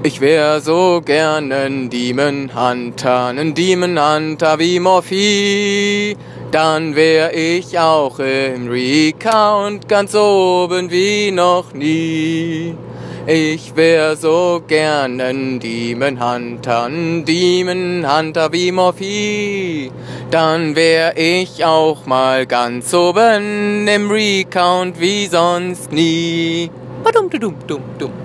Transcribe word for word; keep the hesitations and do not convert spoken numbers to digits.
Ich wär so gern nen Demon Hunter, nen Demon Hunter wie Morphy. Dann wär ich auch im Recount ganz oben wie noch nie. Ich wär so gern nen Demon Hunter, nen Demon Hunter wie Morphy. Dann wär ich auch mal ganz oben im Recount wie sonst nie. Badum, dum, dum, dum.